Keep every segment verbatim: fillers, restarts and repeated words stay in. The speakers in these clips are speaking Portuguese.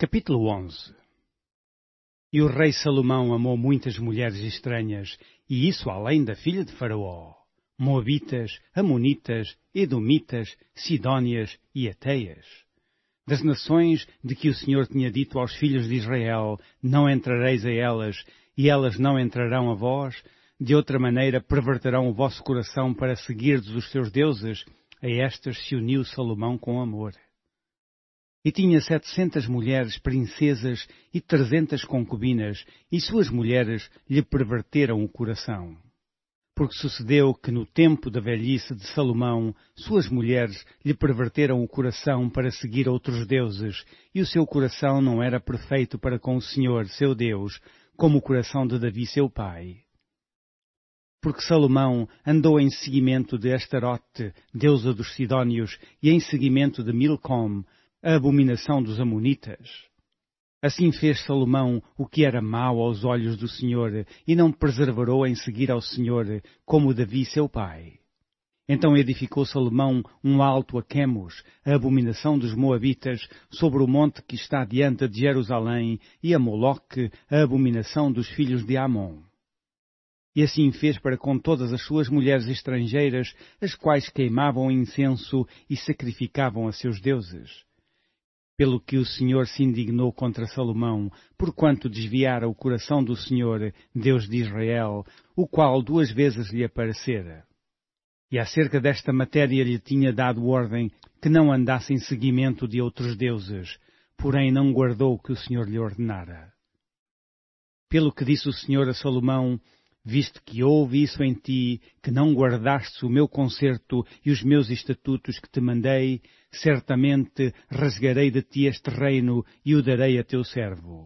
Capítulo onze. E o rei Salomão amou muitas mulheres estranhas, e isso além da filha de Faraó, moabitas, amonitas, edomitas, sidónias e eteias. Das nações de que o Senhor tinha dito aos filhos de Israel, não entrareis a elas, e elas não entrarão a vós, de outra maneira perverterão o vosso coração para seguirdes os seus deuses, a estas se uniu Salomão com amor. E tinha setecentas mulheres princesas e trezentas concubinas, e suas mulheres lhe perverteram o coração. Porque sucedeu que no tempo da velhice de Salomão, suas mulheres lhe perverteram o coração para seguir outros deuses, e o seu coração não era perfeito para com o Senhor, seu Deus, como o coração de Davi, seu pai. Porque Salomão andou em seguimento de Astarote, deusa dos Sidónios, e em seguimento de Milcom, a abominação dos amonitas. Assim fez Salomão o que era mau aos olhos do Senhor, e não perseverou em seguir ao Senhor, como Davi seu pai. Então edificou Salomão um alto a Quemos, a abominação dos moabitas, sobre o monte que está diante de Jerusalém, e a Moloque, a abominação dos filhos de Amon. E assim fez para com todas as suas mulheres estrangeiras, as quais queimavam incenso e sacrificavam a seus deuses. Pelo que o Senhor se indignou contra Salomão, porquanto desviara o coração do Senhor, Deus de Israel, o qual duas vezes lhe aparecera. E acerca desta matéria lhe tinha dado ordem que não andasse em seguimento de outros deuses, porém não guardou o que o Senhor lhe ordenara. Pelo que disse o Senhor a Salomão, visto que houve isso em ti, que não guardaste o meu concerto e os meus estatutos que te mandei, certamente rasgarei de ti este reino e o darei a teu servo.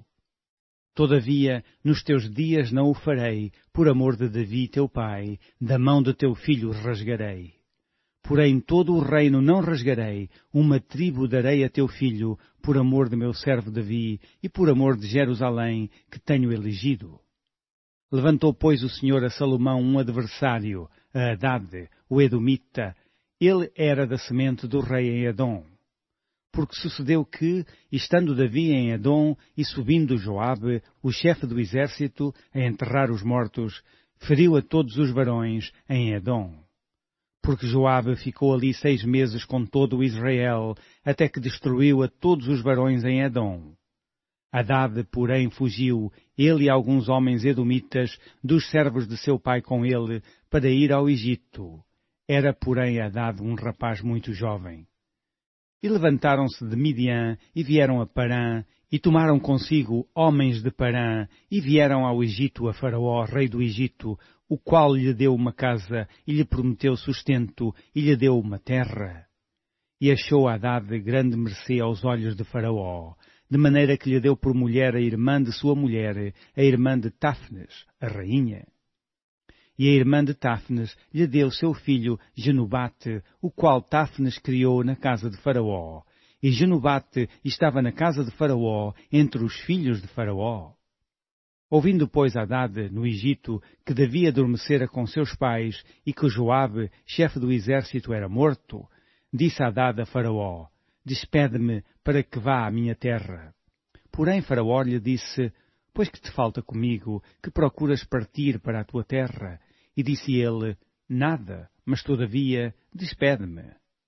Todavia, nos teus dias não o farei, por amor de Davi teu pai, da mão de teu filho rasgarei. Porém todo o reino não rasgarei, uma tribo darei a teu filho, por amor de meu servo Davi e por amor de Jerusalém, que tenho elegido. Levantou, pois, o Senhor a Salomão um adversário, a Hadade, o Edomita. Ele era da semente do rei em Edom. Porque sucedeu que, estando Davi em Edom e subindo Joabe, o chefe do exército, a enterrar os mortos, feriu a todos os varões em Edom. Porque Joabe ficou ali seis meses com todo o Israel, até que destruiu a todos os varões em Edom. Hadade, porém, fugiu, ele e alguns homens edomitas, dos servos de seu pai com ele, para ir ao Egito. Era, porém, Hadade um rapaz muito jovem. E levantaram-se de Midian, e vieram a Parã, e tomaram consigo homens de Parã, e vieram ao Egito a Faraó, rei do Egito, o qual lhe deu uma casa, e lhe prometeu sustento, e lhe deu uma terra. E achou Hadade grande mercê aos olhos de Faraó, de maneira que lhe deu por mulher a irmã de sua mulher, a irmã de Táfnes, a rainha. E a irmã de Táfnes lhe deu seu filho Genubate, o qual Táfnes criou na casa de Faraó. E Genubate estava na casa de Faraó, entre os filhos de Faraó. Ouvindo, pois, Hadade, no Egito, que Davi adormecera com seus pais, e que Joabe, chefe do exército, era morto, disse Hadade a Faraó, despede-me para que vá à minha terra. Porém Faraó lhe disse, pois que te falta comigo, que procuras partir para a tua terra? E disse ele, nada, mas todavia, despede-me.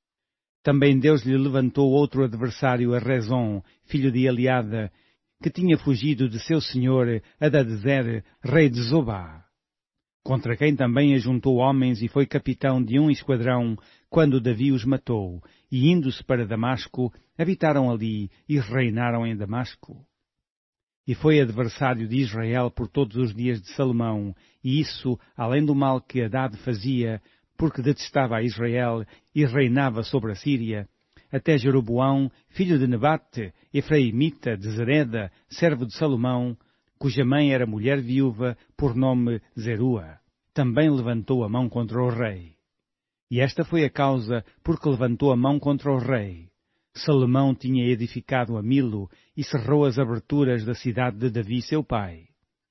Também Deus lhe levantou outro adversário, a Rezon, filho de Eliada, que tinha fugido de seu senhor, Hadadezer, rei de Zobá. Contra quem também ajuntou homens e foi capitão de um esquadrão, quando Davi os matou, e indo-se para Damasco, habitaram ali e reinaram em Damasco. E foi adversário de Israel por todos os dias de Salomão, e isso, além do mal que Hadade fazia, porque detestava a Israel e reinava sobre a Síria, até Jeroboão, filho de Nebate, efraimita de Zereda, servo de Salomão, cuja mãe era mulher viúva, por nome Zerua, também levantou a mão contra o rei. E esta foi a causa porque levantou a mão contra o rei. Salomão tinha edificado a Milo e cerrou as aberturas da cidade de Davi, seu pai.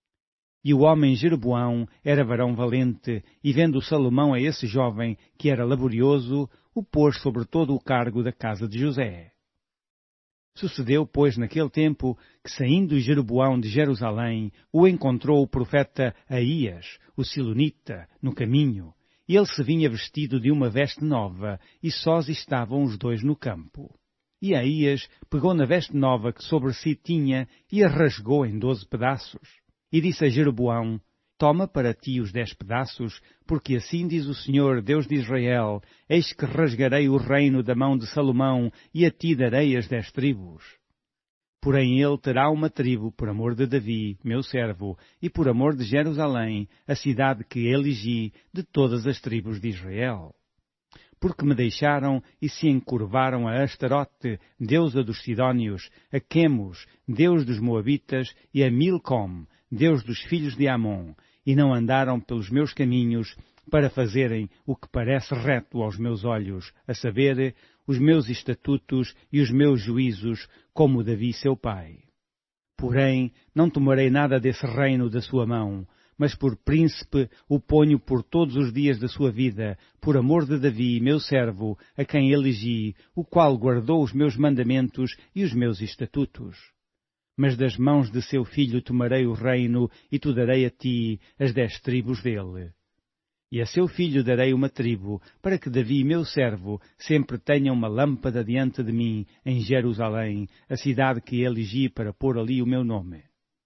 E o homem Jeroboão era varão valente, e vendo Salomão a esse jovem, que era laborioso, o pôs sobre todo o cargo da casa de José. Sucedeu, pois, naquele tempo, que saindo Jeroboão de Jerusalém, o encontrou o profeta Aías, o silonita, no caminho. Ele se vinha vestido de uma veste nova, e sós estavam os dois no campo. E Aías pegou na veste nova que sobre si tinha, e a rasgou em doze pedaços. E disse a Jeroboão: Toma para ti os dez pedaços, porque assim diz o Senhor, Deus de Israel, eis que rasgarei o reino da mão de Salomão, e a ti darei as dez tribos. Porém ele terá uma tribo por amor de Davi, meu servo, e por amor de Jerusalém, a cidade que elegi de todas as tribos de Israel. Porque me deixaram e se encurvaram a Astarote, deusa dos Sidónios, a Quemos, deus dos Moabitas, e a Milcom, deus dos filhos de Amon, e não andaram pelos meus caminhos para fazerem o que parece reto aos meus olhos, a saber, os meus estatutos e os meus juízos, como Davi seu pai. Porém, não tomarei nada desse reino da sua mão, mas por príncipe o ponho por todos os dias da sua vida, por amor de Davi, meu servo, a quem elegi, o qual guardou os meus mandamentos e os meus estatutos. Mas das mãos de seu filho tomarei o reino, e tu darei a ti as dez tribos dele. E a seu filho darei uma tribo, para que Davi, meu servo, sempre tenha uma lâmpada diante de mim, em Jerusalém, a cidade que elegi para pôr ali o meu nome.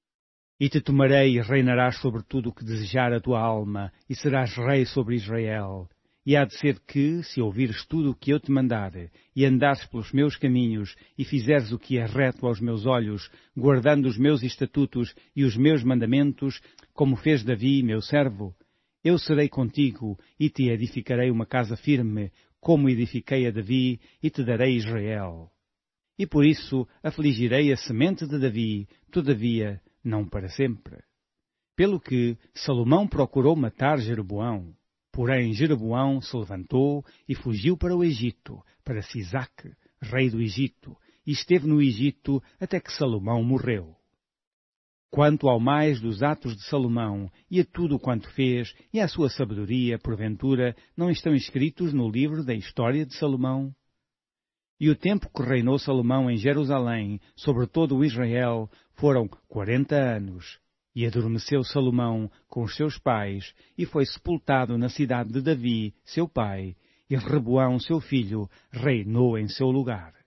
E te tomarei e reinarás sobre tudo o que desejar a tua alma, e serás rei sobre Israel. E há de ser que, se ouvires tudo o que eu te mandar, e andares pelos meus caminhos, e fizeres o que é reto aos meus olhos, guardando os meus estatutos e os meus mandamentos, como fez Davi, meu servo, eu serei contigo, e te edificarei uma casa firme, como edifiquei a Davi, e te darei Israel. E por isso afligirei a semente de Davi, todavia, não para sempre. Pelo que Salomão procurou matar Jeroboão. Porém Jeroboão se levantou e fugiu para o Egito, para Sisaque, rei do Egito, e esteve no Egito até que Salomão morreu. Quanto ao mais dos atos de Salomão, e a tudo quanto fez, e à sua sabedoria, porventura, não estão escritos no livro da história de Salomão? E o tempo que reinou Salomão em Jerusalém, sobre todo o Israel, foram quarenta anos. E adormeceu Salomão com os seus pais, e foi sepultado na cidade de Davi, seu pai, e Reboão, seu filho, reinou em seu lugar.